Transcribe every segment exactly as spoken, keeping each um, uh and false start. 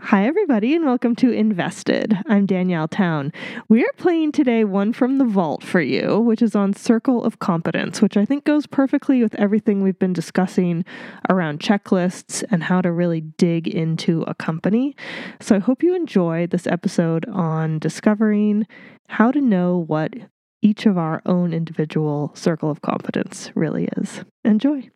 Hi, everybody, and welcome to Invested. I'm Danielle Town. We are playing today one from the vault for you, which is on Circle of Competence, which I think goes perfectly with everything we've been discussing around checklists and how to really dig into a company. So I hope you enjoy this episode on discovering how to know what each of our own individual Circle of Competence really is. Enjoy.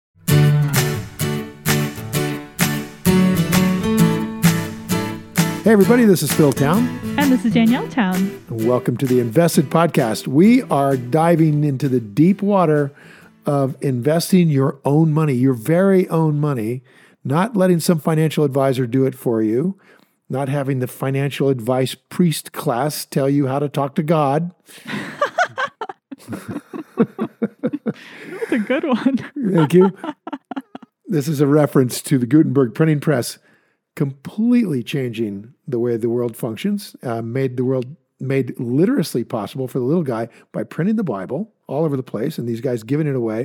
Hey everybody, this is Phil Town. And this is Danielle Town. Welcome to the Invested Podcast. We are diving into the deep water of investing your own money, your very own money, not letting some financial advisor do it for you, not having the financial advice priest class tell you how to talk to God. That's a good one. Thank you. This is a reference to the Gutenberg printing press completely changing the way the world functions, uh, made the world, made literacy possible for the little guy by printing the Bible all over the place and these guys giving it away.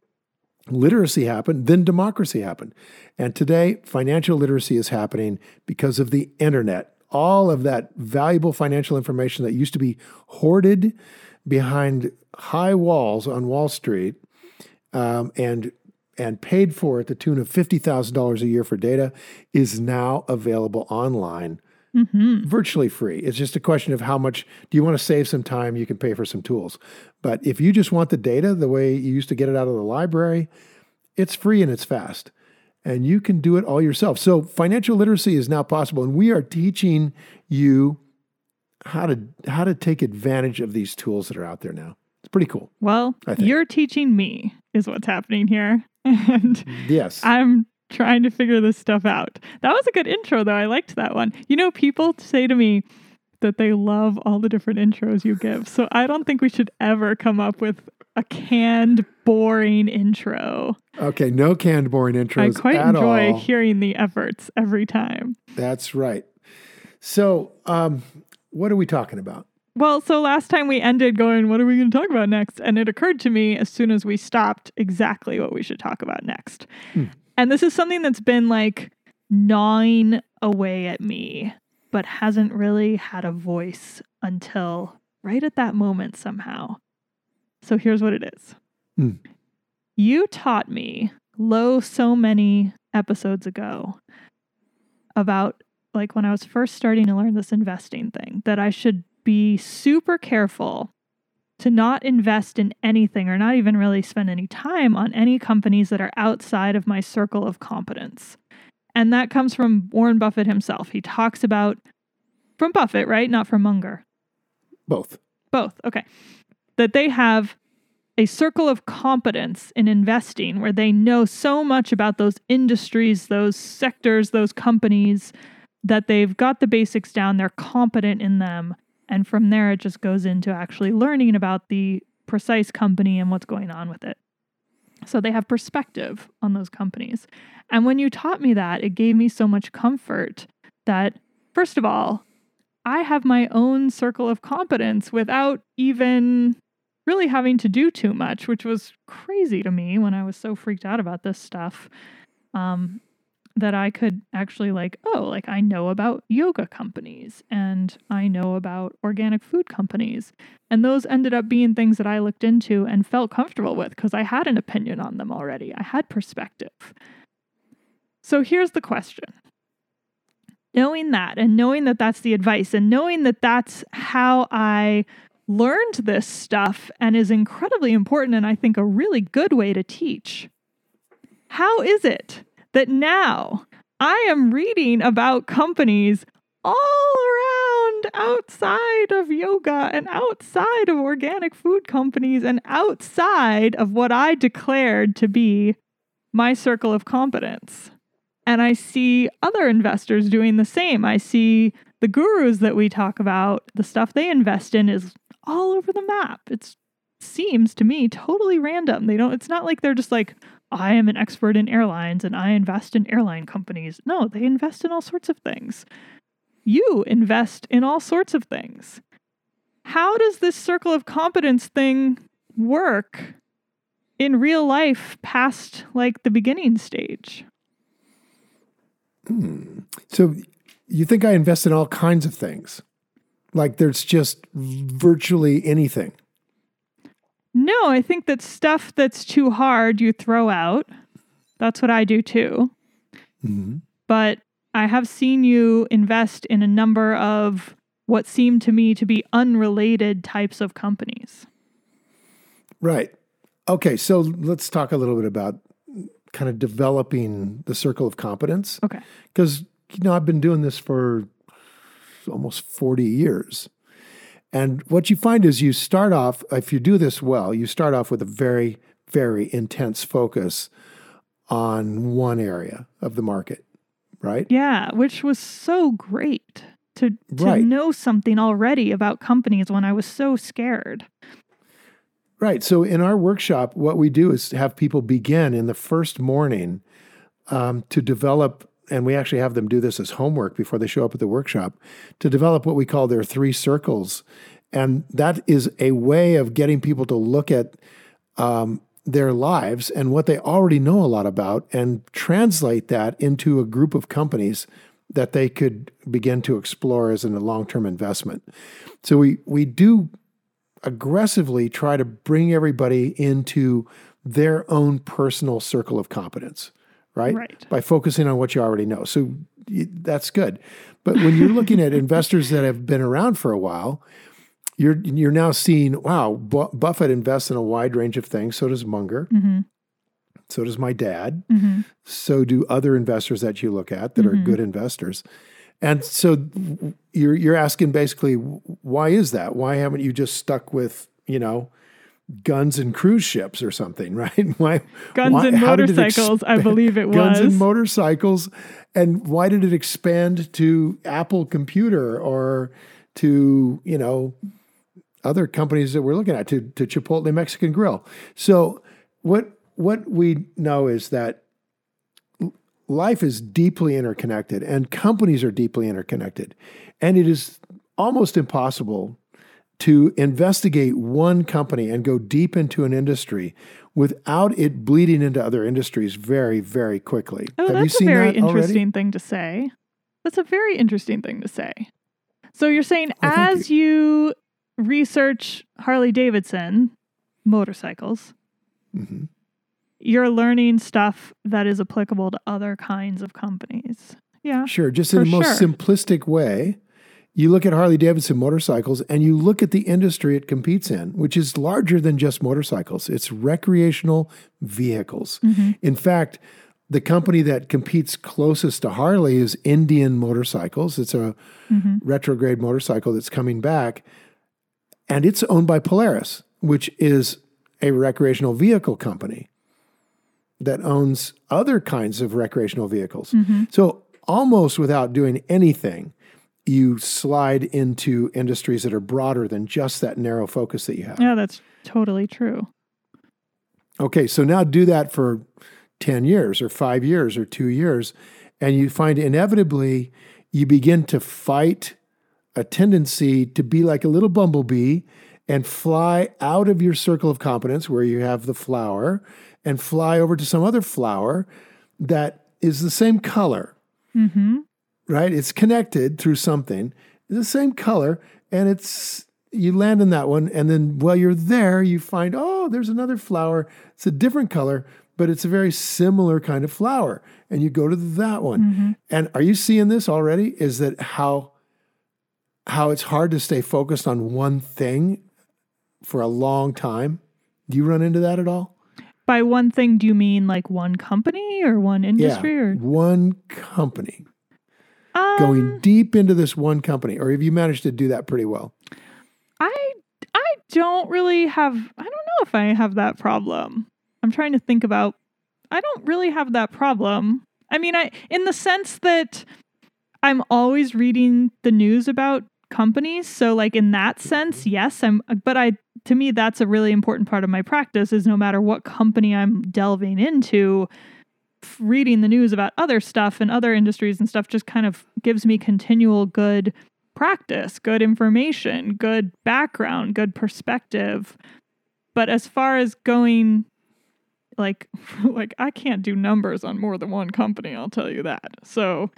Literacy happened, then democracy happened. And today, financial literacy is happening because of the internet. All of that valuable financial information that used to be hoarded behind high walls on Wall Street um, and and paid for at the tune of fifty thousand dollars a year for data is now available online, mm-hmm. virtually free. It's just a question of how much, do you want to save some time? You can pay for some tools. But if you just want the data the way you used to get it out of the library, it's free and it's fast. And you can do it all yourself. So financial literacy is now possible. And we are teaching you how to how to take advantage of these tools that are out there now. It's pretty cool. Well, you're teaching me is what's happening here. And yes, I'm trying to figure this stuff out. That was a good intro, though. I liked that one. You know, people say to me that they love all the different intros you give. So I don't think we should ever come up with a canned, boring intro. Okay, no canned, boring intros I quite at enjoy all. hearing the efforts every time. That's right. So, um, what are we talking about? Well, so last time we ended going, what are we going to talk about next? And it occurred to me as soon as we stopped exactly what we should talk about next. Hmm. And this is something that's been like gnawing away at me, but hasn't really had a voice until right at that moment somehow. So here's what it is. Hmm. You taught me, lo, so many episodes ago about like when I was first starting to learn this investing thing, that I should be super careful to not invest in anything or not even really spend any time on any companies that are outside of my circle of competence. And that comes from Warren Buffett himself. He talks about, from Buffett, right? Not from Munger. Both. Both. Okay. That they have a circle of competence in investing where they know so much about those industries, those sectors, those companies, that they've got the basics down. They're competent in them. And from there, it just goes into actually learning about the precise company and what's going on with it. So they have perspective on those companies. And when you taught me that, it gave me so much comfort that, first of all, I have my own circle of competence without even really having to do too much, which was crazy to me when I was so freaked out about this stuff. Um, that I could actually like, oh, like I know about yoga companies and I know about organic food companies. And those ended up being things that I looked into and felt comfortable with because I had an opinion on them already. I had perspective. So here's the question. Knowing that and knowing that that's the advice and knowing that that's how I learned this stuff and is incredibly important and I think a really good way to teach. How is it that now I am reading about companies all around outside of yoga and outside of organic food companies and outside of what I declared to be my circle of competence? And I see other investors doing the same. I see the gurus that we talk about, the stuff they invest in is all over the map. It seems to me totally random. They don't, it's not like they're just like, I am an expert in airlines and I invest in airline companies. No, they invest in all sorts of things. You invest in all sorts of things. How does this circle of competence thing work in real life past like the beginning stage? Hmm. So you think I invest in all kinds of things. Like there's just virtually anything. No, I think that stuff that's too hard you throw out. That's what I do too. Mm-hmm. But I have seen you invest in a number of what seem to me to be unrelated types of companies. Right. Okay, so let's talk a little bit about kind of developing the circle of competence. Okay. Because, you know, I've been doing this for almost forty years. And what you find is you start off, if you do this well, you start off with a very, very intense focus on one area of the market, right? Yeah, which was so great to, to Right. know something already about companies when I was so scared. Right. So in our workshop, what we do is have people begin in the first morning um, to develop, and we actually have them do this as homework before they show up at the workshop, to develop what we call their three circles. And that is a way of getting people to look at um, their lives and what they already know a lot about and translate that into a group of companies that they could begin to explore as a long-term investment. So we we do aggressively try to bring everybody into their own personal circle of competence, right? Right. By focusing on what you already know. So y- that's good. But when you're looking at investors that have been around for a while, you're you're now seeing, wow, Bu- Buffett invests in a wide range of things. So does Munger. Mm-hmm. So does my dad. Mm-hmm. So do other investors that you look at that Mm-hmm. are good investors. And so you're you're asking basically, why is that? Why haven't you just stuck with, you know, guns and cruise ships or something, right? Why Guns why, and how did it motorcycles, I expand- believe it Guns was. and motorcycles. And why did it expand to Apple Computer or to, you know, other companies that we're looking at, to, to Chipotle Mexican Grill? So what what we know is that life is deeply interconnected and companies are deeply interconnected. And it is almost impossible to investigate one company and go deep into an industry without it bleeding into other industries very, very quickly. Oh, Have that's you seen a very that already? interesting thing to say. That's a very interesting thing to say. So you're saying Well, thank as you research Harley Davidson motorcycles, Mhm. you're learning stuff that is applicable to other kinds of companies. Yeah. Sure. Just in For the most sure. simplistic way, you look at Harley Davidson motorcycles and you look at the industry it competes in, which is larger than just motorcycles. It's recreational vehicles. Mhm. In fact, the company that competes closest to Harley is Indian Motorcycles. It's a Mhm. retrograde motorcycle that's coming back. And it's owned by Polaris, which is a recreational vehicle company that owns other kinds of recreational vehicles. Mhm. So almost without doing anything, you slide into industries that are broader than just that narrow focus that you have. Yeah, that's totally true. Okay, so now do that for ten years or five years or two years, and you find inevitably you begin to fight a tendency to be like a little bumblebee and fly out of your circle of competence where you have the flower and fly over to some other flower that is the same color, Mm-hmm. right? It's connected through something, it's the same color, and it's you land in that one, and then while you're there, you find, oh, there's another flower. It's a different color, but it's a very similar kind of flower, and you go to that one. Mm-hmm. And are you seeing this already? Is that how how it's hard to stay focused on one thing for a long time? Do you run into that at all? By one thing, do you mean like one company or one industry? yeah, Or one company. um, Going deep into this one company, or have you managed to do that pretty well? I I don't really have. I don't know if I have that problem. I'm trying to think about. I don't really have that problem. I mean, I in the sense that I'm always reading the news about companies. So like in that sense, yes, I'm but I to me that's a really important part of my practice is no matter what company I'm delving into, f- reading the news about other stuff and other industries and stuff just kind of gives me continual good practice, good information, good background, good perspective. But as far as going like like I can't do numbers on more than one company, I'll tell you that. So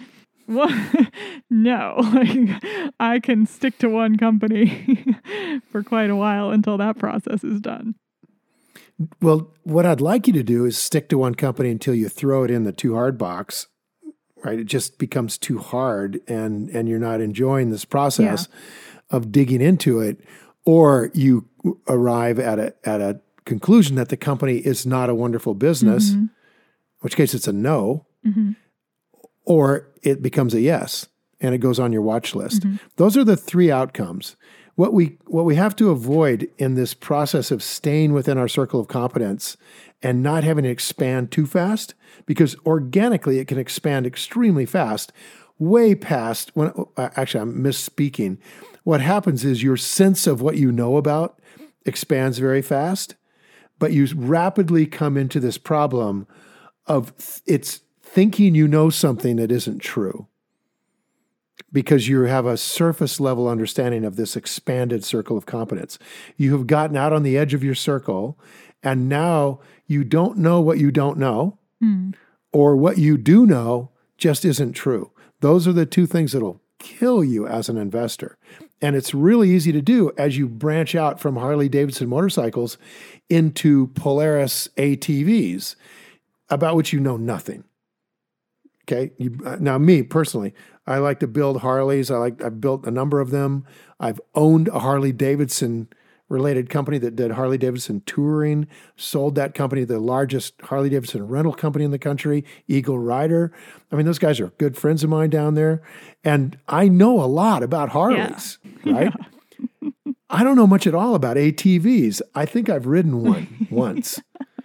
Well, no, like I can stick to one company for quite a while until that process is done. Well, what I'd like you to do is stick to one company until you throw it in the too hard box, right? It just becomes too hard and, and you're not enjoying this process yeah. of digging into it, or you arrive at a, at a conclusion that the company is not a wonderful business, mm-hmm. in which case it's a no, mm-hmm. or it becomes a yes and it goes on your watch list. Mm-hmm. Those are the three outcomes. What we what we have to avoid in this process of staying within our circle of competence and not having it expand too fast, because organically it can expand extremely fast, way past when actually I'm misspeaking. What happens is your sense of what you know about expands very fast, but you rapidly come into this problem of th- it's thinking you know something that isn't true, because you have a surface level understanding of this expanded circle of competence. You have gotten out on the edge of your circle, and now you don't know what you don't know, mm. or what you do know just isn't true. Those are the two things that'll kill you as an investor. And it's really easy to do as you branch out from Harley-Davidson motorcycles into Polaris A T Vs, about which you know nothing. Okay. You, now, me personally, I like to build Harleys. I like, I've built a number of them. I've owned a Harley-Davidson related company that did Harley-Davidson touring, sold that company to the largest Harley-Davidson rental company in the country, Eagle Rider. I mean, those guys are good friends of mine down there. And I know a lot about Harleys, yeah. right? Yeah. I don't know much at all about A T Vs. I think I've ridden one once.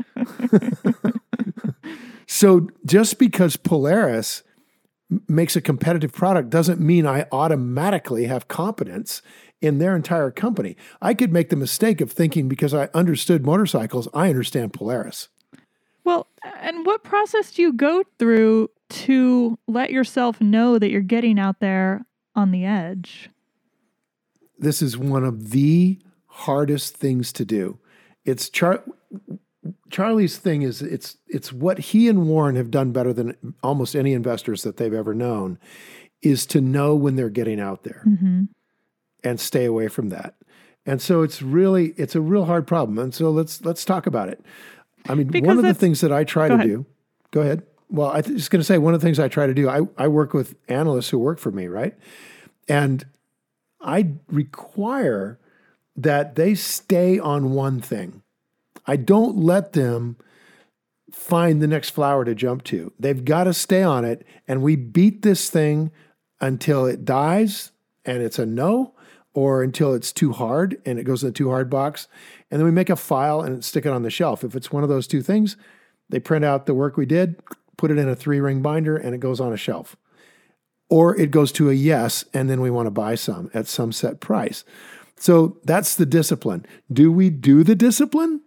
So just because Polaris makes a competitive product doesn't mean I automatically have competence in their entire company. I could make the mistake of thinking because I understood motorcycles, I understand Polaris. Well, and what process do you go through to let yourself know that you're getting out there on the edge? This is one of the hardest things to do. It's Char- Charlie's thing is it's it's what he and Warren have done better than almost any investors that they've ever known, is to know when they're getting out there mm-hmm. and stay away from that. And so it's really it's a real hard problem. And so let's let's talk about it. I mean, because one of the things that I try to ahead. do. Go ahead. Well, I was just going to say one of the things I try to do. I I work with analysts who work for me, right? And I require that they stay on one thing. I don't let them find the next flower to jump to. They've got to stay on it, and we beat this thing until it dies and it's a no, or until it's too hard and it goes in the too hard box. And then we make a file and stick it on the shelf. If it's one of those two things, they print out the work we did, put it in a three-ring binder, and it goes on a shelf. Or it goes to a yes, and then we want to buy some at some set price. So that's the discipline. Do we do the discipline?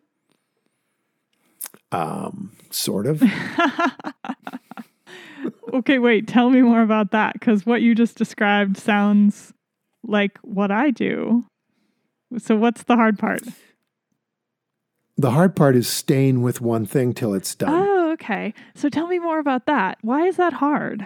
Um, sort of. Okay, wait, tell me more about that, because what you just described sounds like what I do. So what's the hard part? The hard part is staying with one thing till it's done. Oh, okay. So tell me more about that. Why is that hard?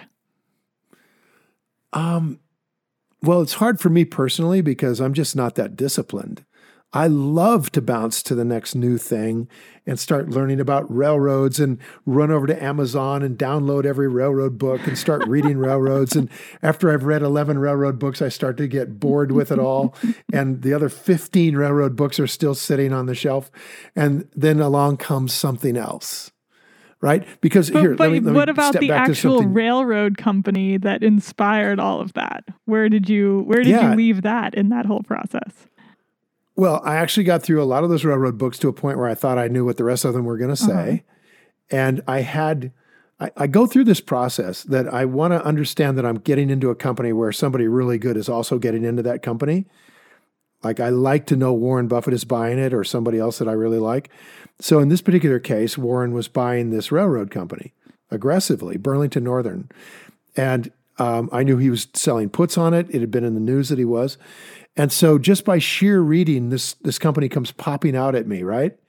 Um, well, it's hard for me personally because I'm just not that disciplined. I love to bounce to the next new thing and start learning about railroads and run over to Amazon and download every railroad book and start reading railroads. And after I've read eleven railroad books, I start to get bored with it all. And the other fifteen railroad books are still sitting on the shelf. And then along comes something else. Right? Because but, here, but let me, let what me about step the back actual to railroad company that inspired all of that? Where did you where did yeah. you leave that in that whole process? Well, I actually got through a lot of those railroad books to a point where I thought I knew what the rest of them were going to say. Uh-huh. And I had, I, I go through this process that I want to understand that I'm getting into a company where somebody really good is also getting into that company. Like I like to know Warren Buffett is buying it or somebody else that I really like. So in this particular case, Warren was buying this railroad company aggressively, Burlington Northern. And um, I knew he was selling puts on it. It had been in the news that he was. And so just by sheer reading, this this company comes popping out at me, right?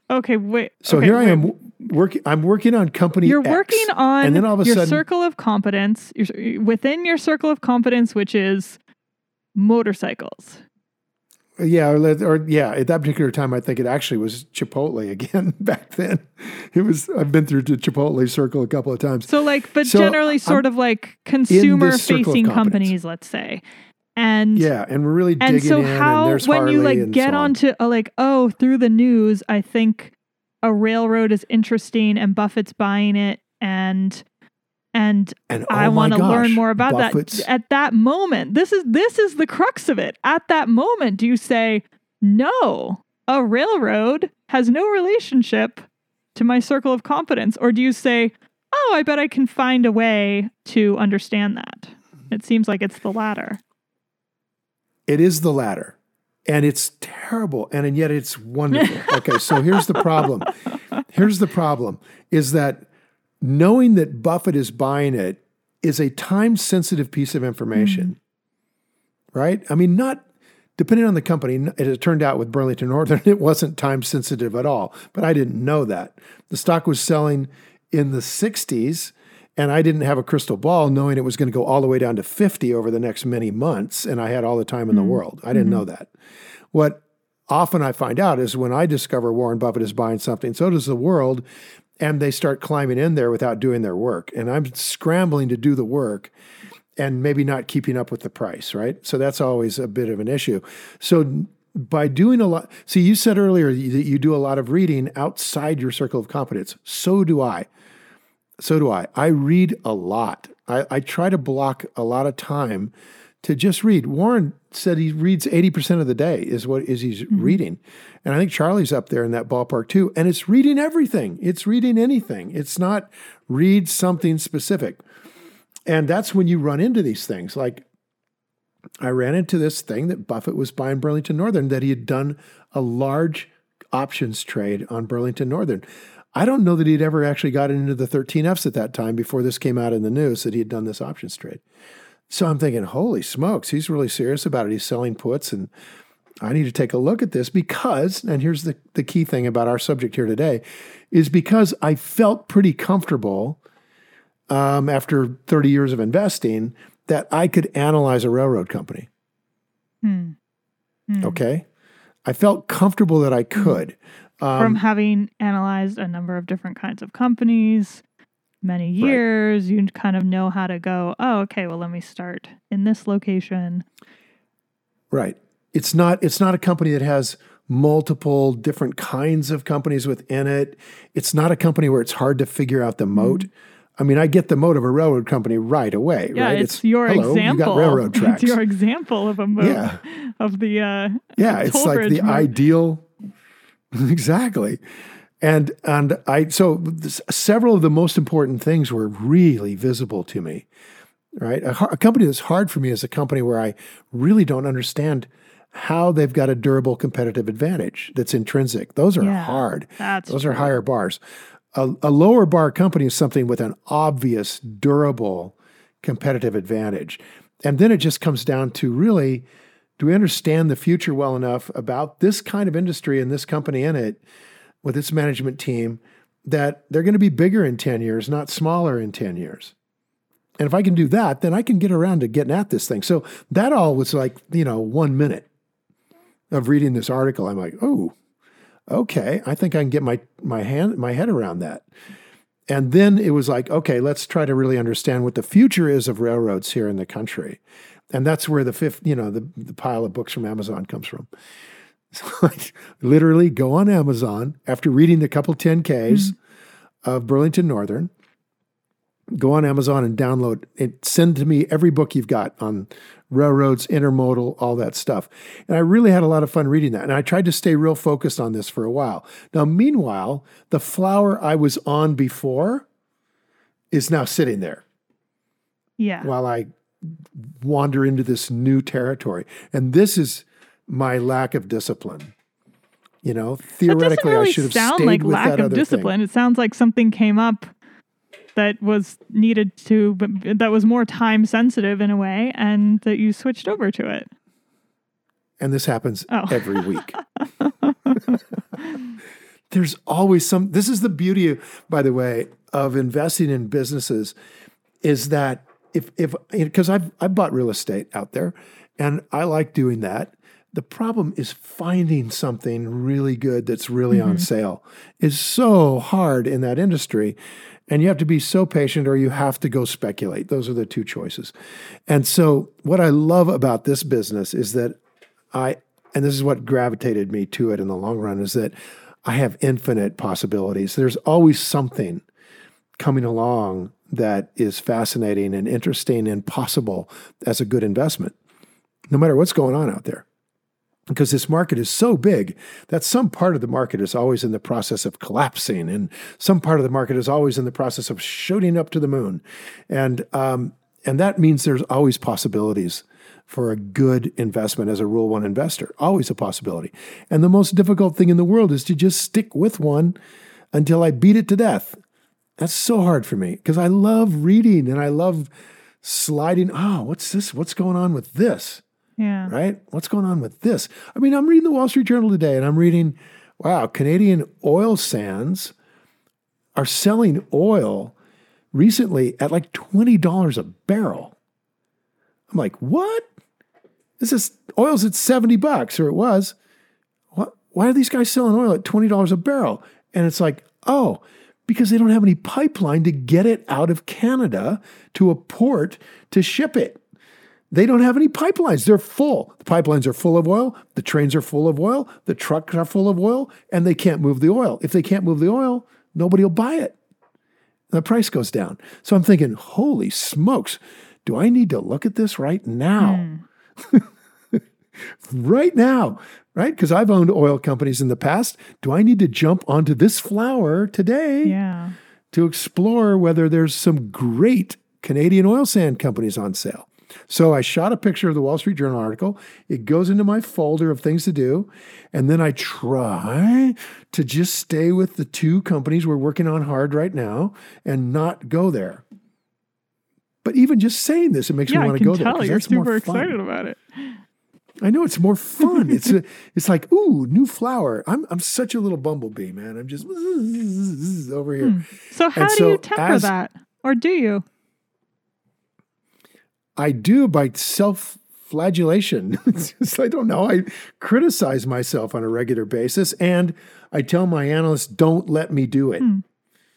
Okay, wait. So okay, here I wait. am working. I'm working on company You're X, working on and then all of a your sudden, circle of competence. You're, within your circle of competence, which is motorcycles. yeah, or, let- or yeah, at that particular time, I think it actually was Chipotle again. Back then, it was. I've been through the Chipotle circle a couple of times. So, like, but So, generally, sort I'm of like consumer-facing competence. companies, let's say, and Yeah, and we're really and digging so in. how and there's when Harley you like and get so on. onto uh, like oh through the news, I think a railroad is interesting and Buffett's buying it and. And And I oh my want to learn gosh, more about Buffett's- that. At that moment, this is this is the crux of it. At that moment, do you say, no, a railroad has no relationship to my circle of competence? Or do you say, oh, I bet I can find a way to understand that? It seems like it's the latter. It is the latter. And it's terrible. And, and yet it's wonderful. Okay, so here's the problem. Here's the problem is that knowing that Buffett is buying it is a time-sensitive piece of information, mm-hmm. right? I mean, not depending on the company. It turned out with Burlington Northern, it wasn't time-sensitive at all, but I didn't know that. The stock was selling in the sixties, and I didn't have a crystal ball knowing it was going to go all the way down to fifty over the next many months, and I had all the time in mm-hmm. the world. I didn't mm-hmm. know that. What often I find out is when I discover Warren Buffett is buying something, so does the world, and they start climbing in there without doing their work. And I'm scrambling to do the work and maybe not keeping up with the price, right? So that's always a bit of an issue. So by doing a lot, see, you said earlier that you do a lot of reading outside your circle of competence. So do I. So do I. I read a lot. I, I try to block a lot of time to just read. Warren said he reads eighty percent of the day is what is he's mm-hmm. reading. And I think Charlie's up there in that ballpark too. And it's reading everything. It's reading anything. It's not read something specific. And that's when you run into these things. Like I ran into this thing that Buffett was buying Burlington Northern, that he had done a large options trade on Burlington Northern. I don't know that he'd ever actually gotten into the thirteen Fs at that time before this came out in the news that he had done this options trade. So I'm thinking, holy smokes, he's really serious about it. He's selling puts, and I need to take a look at this because, and here's the, the key thing about our subject here today, is because I felt pretty comfortable um, after thirty years of investing that I could analyze a railroad company. Hmm. Hmm. Okay? I felt comfortable that I could. Um, From having analyzed a number of different kinds of companies, many years, right. You kind of know how to go, oh, okay, well, let me start in this location. Right. It's not, it's not a company that has multiple different kinds of companies within it. It's not a company where it's hard to figure out the moat. Mm. I mean, I get the moat of a railroad company right away, yeah, right? It's, it's your hello, example. You got railroad tracks. It's your example of a moat yeah. of the uh, yeah, it's like the moat. Ideal. Exactly. And and I so this, several of the most important things were really visible to me, right? A, a company that's hard for me is a company where I really don't understand how they've got a durable competitive advantage that's intrinsic. Those are yeah, hard. That's Those true. are higher bars. A, a lower bar company is something with an obvious, durable competitive advantage. And then it just comes down to really, do we understand the future well enough about this kind of industry and this company in it with its management team that they're going to be bigger in ten years, not smaller in ten years. And if I can do that, then I can get around to getting at this thing. So that all was like, you know, one minute of reading this article. I'm like, oh, okay, I think I can get my my hand my head around that. And then it was like, okay, let's try to really understand what the future is of railroads here in the country. And that's where the fifth, you know, the, the pile of books from Amazon comes from. So I literally go on Amazon after reading the couple ten Ks mm-hmm. of Burlington Northern, go on Amazon and download it, send to me every book you've got on railroads, intermodal, all that stuff. And I really had a lot of fun reading that. And I tried to stay real focused on this for a while. Now, meanwhile, the flower I was on before is now sitting there. Yeah. While I wander into this new territory. And this is my lack of discipline. You know, theoretically, really I should have sound stayed like with lack that of other discipline. thing. It sounds like something came up that was needed to, but that was more time sensitive in a way, and that you switched over to it. And this happens oh. every week. there's always some, this is the beauty, by the way, of investing in businesses is that if, if, because I've, I've bought real estate out there and I like doing that. The problem is finding something really good that's really mm-hmm. on sale is so hard in that industry. And you have to be so patient or you have to go speculate. Those are the two choices. And so what I love about this business is that I, and this is what gravitated me to it in the long run, is that I have infinite possibilities. There's always something coming along that is fascinating and interesting and possible as a good investment, no matter what's going on out there. Because this market is so big that some part of the market is always in the process of collapsing, and some part of the market is always in the process of shooting up to the moon. And um, and that means there's always possibilities for a good investment as a Rule One investor, always a possibility. And the most difficult thing in the world is to just stick with one until I beat it to death. That's so hard for me because I love reading and I love sliding. Oh, what's this? What's going on with this? Yeah. Right? What's going on with this? I mean, I'm reading the Wall Street Journal today and I'm reading, wow, Canadian oil sands are selling oil recently at like twenty dollars a barrel. I'm like, what? This is, oil's at seventy bucks, or it was. What? Why are these guys selling oil at twenty dollars a barrel? And it's like, oh, because they don't have any pipeline to get it out of Canada to a port to ship it. They don't have any pipelines. They're full. The pipelines are full of oil. The trains are full of oil. The trucks are full of oil, and they can't move the oil. If they can't move the oil, nobody will buy it. The price goes down. So I'm thinking, holy smokes, do I need to look at this right now? Mm. Right now, right? Because I've owned oil companies in the past. Do I need to jump onto this flower today yeah. to explore whether there's some great Canadian oil sand companies on sale? So I shot a picture of the Wall Street Journal article. It goes into my folder of things to do. And then I try to just stay with the two companies we're working on hard right now and not go there. But even just saying this, it makes yeah, me want to go there. I can tell you're super excited about it. I know it's more fun. It's a, it's like, ooh, new flower. I'm I'm such a little bumblebee, man. I'm just over here. Hmm. So how and do so you temper as, that? Or do you? I do by self-flagellation. It's just, I don't know. I criticize myself on a regular basis, and I tell my analysts, don't let me do it. Hmm.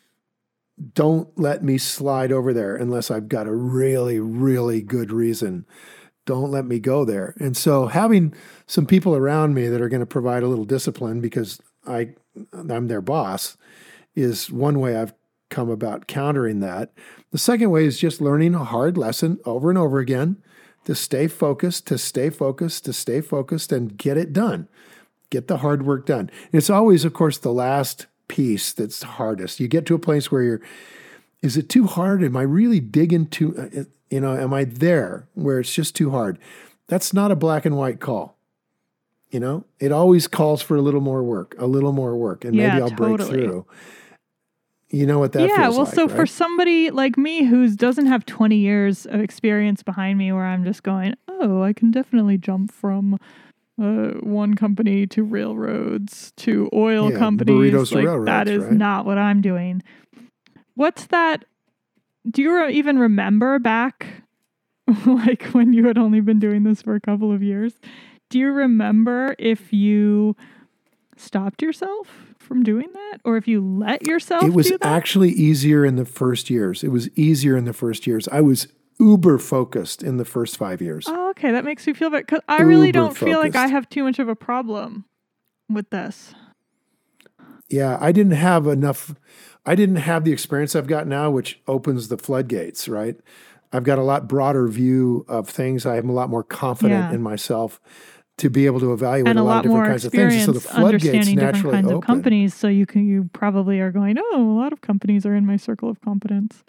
Don't let me slide over there unless I've got a really, really good reason. Don't let me go there. And so having some people around me that are going to provide a little discipline because I, I'm their boss is one way I've come about countering that. The second way is just learning a hard lesson over and over again to stay focused, to stay focused, to stay focused and get it done. Get the hard work done. And it's always, of course, the last piece that's hardest. You get to a place where you're, is it too hard? Am I really digging too, uh, you know, am I there where it's just too hard? That's not a black and white call. You know, it always calls for a little more work, a little more work, and yeah, maybe I'll totally. break through. You know what that yeah, feels well, like, so right? for somebody like me who doesn't have twenty years of experience behind me where I'm just going, oh, I can definitely jump from uh, one company to railroads to oil yeah, companies. Burritos like, to railroads, that is right? not what I'm doing. What's that? Do you re- even remember back like when you had only been doing this for a couple of years? Do you remember if you stopped yourself from doing that, or if you let yourself it was do that? actually easier in the first years. It was easier in the first years. I was uber focused in the first five years. Oh, okay. That makes me feel better because I really Uber don't feel like I focused. have too much of a problem with this. Yeah, I didn't have enough. I didn't have the experience I've got now, which opens the floodgates, right? I've got a lot broader view of things. I'm a lot more confident Yeah. in myself to be able to evaluate And a a lot, lot of different more kinds of things. experience And so the floodgates understanding different naturally kinds open. of companies. So you can you probably are going, oh, a lot of companies are in my circle of competence.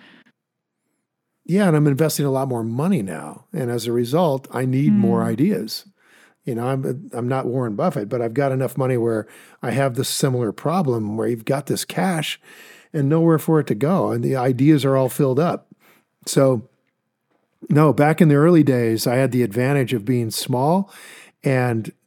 Yeah, and I'm investing a lot more money now. And as a result, I need Mm. more ideas. You know, I'm I'm not Warren Buffett, but I've got enough money where I have this similar problem where you've got this cash and nowhere for it to go. And the ideas are all filled up. So, no, back in the early days, I had the advantage of being small and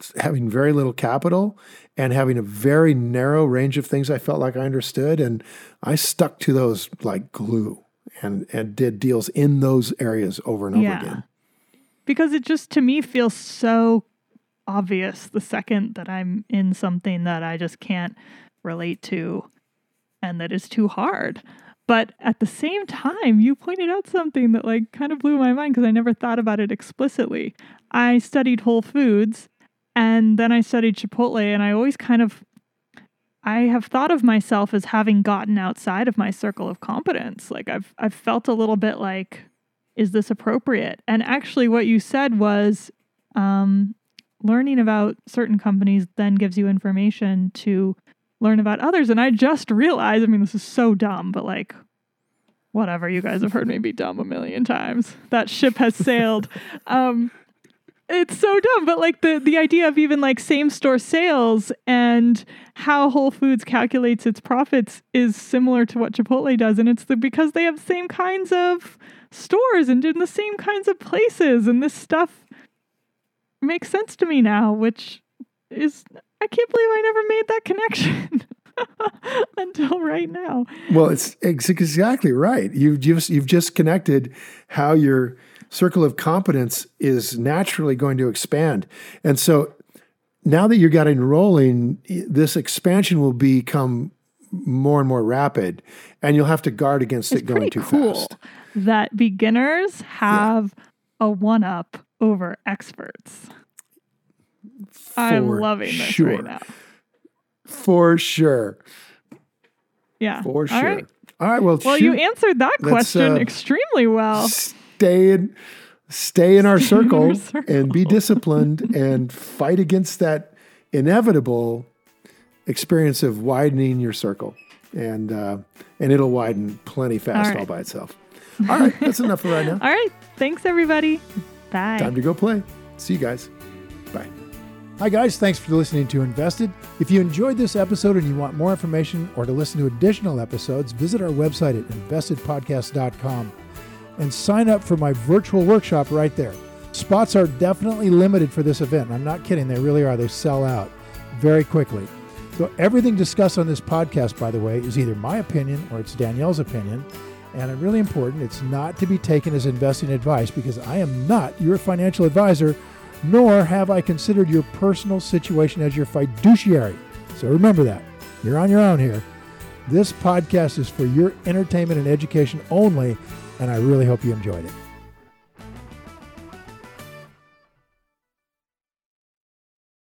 having very little capital and having a very narrow range of things I felt like I understood. And I stuck to those like glue and, and did deals in those areas over and over Yeah. again. Because it just, to me, feels so obvious the second that I'm in something that I just can't relate to and that is too hard. But at the same time, you pointed out something that like kind of blew my mind because I never thought about it explicitly. I studied Whole Foods and then I studied Chipotle, and I always kind of, I have thought of myself as having gotten outside of my circle of competence. Like I've, I've felt a little bit like, is this appropriate? And actually what you said was, um, learning about certain companies then gives you information to learn about others. And I just realized, I mean, this is so dumb, but like, whatever, you guys have heard me be dumb a million times. That ship has sailed. um, it's so dumb, but like the, the idea of even like same store sales and how Whole Foods calculates its profits is similar to what Chipotle does. And it's the, because they have the same kinds of stores and in the same kinds of places. And this stuff makes sense to me now, which is, I can't believe I never made that connection until right now. Well, it's, it's exactly right. You've just, you've just connected how your circle of competence is naturally going to expand. And so now that you're getting rolling, this expansion will become more and more rapid, and you'll have to guard against It's it going pretty too cool fast. that beginners have a one-up over experts. I'm For loving this sure. right now. For sure. Yeah. For sure. All right. All right. Well, Well, shoot. you answered that Let's, question uh, extremely well. Stay in, stay in our Stay in circle our circle. and be disciplined and fight against that inevitable experience of widening your circle. And uh, and it'll widen plenty fast All right. all by itself. All right. That's enough for right now. All right. Thanks, everybody. Bye. Time to go play. See you guys. Bye. Hi, guys. Thanks for listening to Invested. If you enjoyed this episode and you want more information or to listen to additional episodes, visit our website at invested podcast dot com and sign up for my virtual workshop right there. Spots are definitely limited for this event. I'm not kidding. They really are. They sell out very quickly. So everything discussed on this podcast, by the way, is either my opinion or it's Danielle's opinion. And really important, it's not to be taken as investing advice because I am not your financial advisor, nor have I considered your personal situation as your fiduciary. So remember that. You're on your own here. This podcast is for your entertainment and education only, and I really hope you enjoyed it.